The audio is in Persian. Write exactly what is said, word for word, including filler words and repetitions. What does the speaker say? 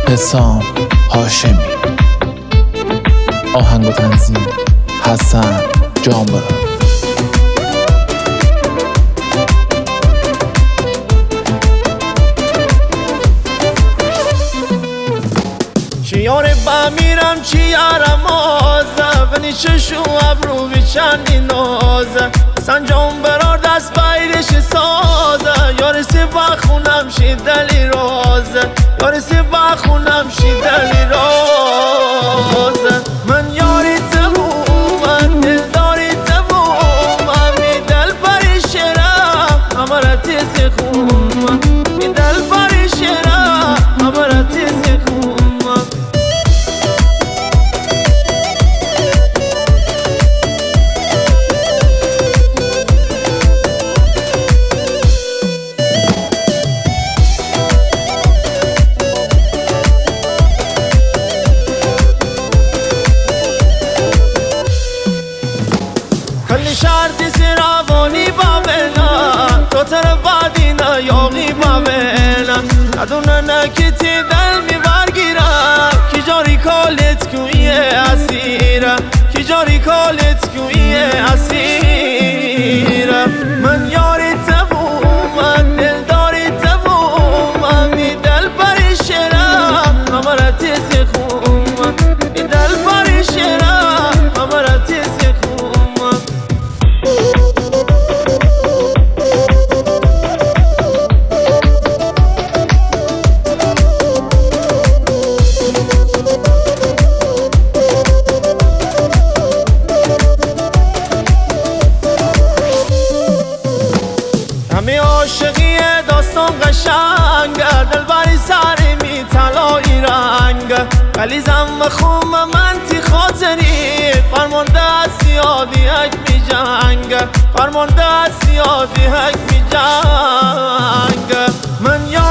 حسام هاشمی. آهنگ و تنظیم حسن جانبرا. چی یاره بمیرم چی یارم آزه ونی چشو ابرو بیچندی نازه سنجام برار دست بایرش سازه یاری سی بخونم شی دلی رازه یاری سی بخونم شی دلی رازه من یاری تبومم دل داری تبومم می دل بری شرم همارا تیزی خومم می دل بری شرم همارا تیزی خومم. کلی شرطی سی روانی با بینم تو تر بعدی نه یاقی با بینم ندونه نکیتی دل می برگیرم کی جاری کالت کویه اسیرم کی جاری کالت کویه اسیرم من یاری تبومم دل داری تبومم می دل بری شرم همارا تیزی خومم می دل بری شرم همارا تیزی خومم. همی عاشقی داستان قشنگه دل بری سری می طلایی رنگ ولی زم خون من تی خاطری فرمانده از سیادی هک می جنگ فرمانده از سیادی هک می جنگ من یا